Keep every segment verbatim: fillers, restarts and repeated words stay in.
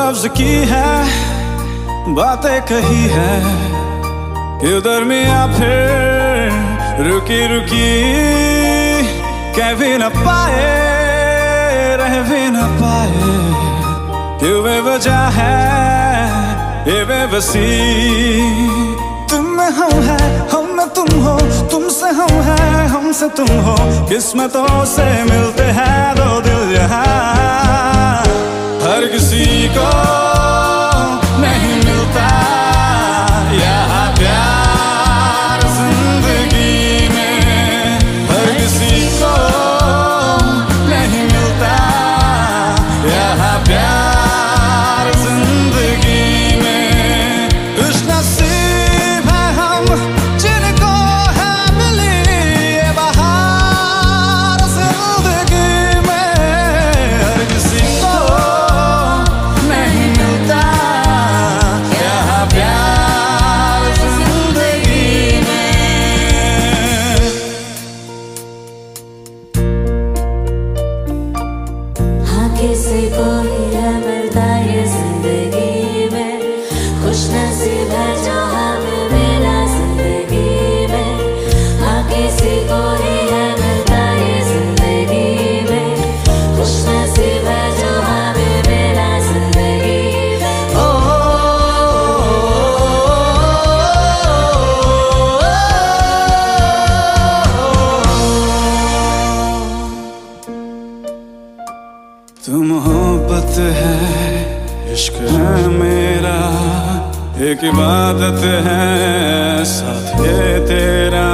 लफ्ज की है, बातें कही है कि दरमिया फिर रुकी रुकी कह भी न पाए, रह भी न पाए। क्यों बेवजह है ये बेबसी, तुम में हम है, हम में तुम हो, तुमसे हम है, हमसे तुम हो। किस्मतों से मिलते हैं दो दिल यहाँ, हर किसी को नहीं मिलता यहाँ प्यार जिंदगी में, हर किसी को नहीं मिलता यहाँ प्यार जिंदगी में। खुशनसीब है हम जिनको है मिली ये बहार जिंदगी में, हर किसी को नहीं मिलता यहाँ प्यार जिंदगी में। हाँ किसी को ही है मिलता ये जिंदगी में, खुशनसीब है जो हमें मिला जिंदगी में। हाँ किसी को ही है मिलता ये जिंदगी में, खुशनसीब है जो हमें मिला जिंदगी में। ओ, तू मोहब्बत है, इश्क है मेरा, एक इबादत है साथ ये तेरा।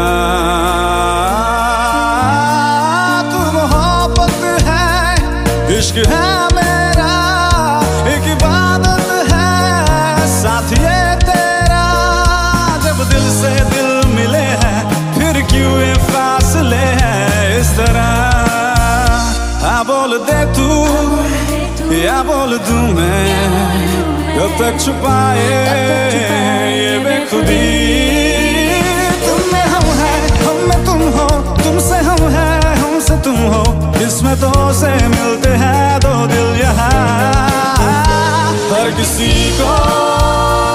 तू मोहब्बत है, इश्क है मेरा, एक इबादत है साथ ये तेरा। जब दिल से दिल मिले हैं फिर क्यों ये फासले हैं इस तरह। हाँ बोल दे तू या बोल दूं मैं, कब तक छुपाए ये बेखुदी। तुम में हम है, हम में तुम हो, तुमसे हम है, हमसे तुम हो। किस्मतों से मिलते हैं दो दिल यहाँ, हर किसी को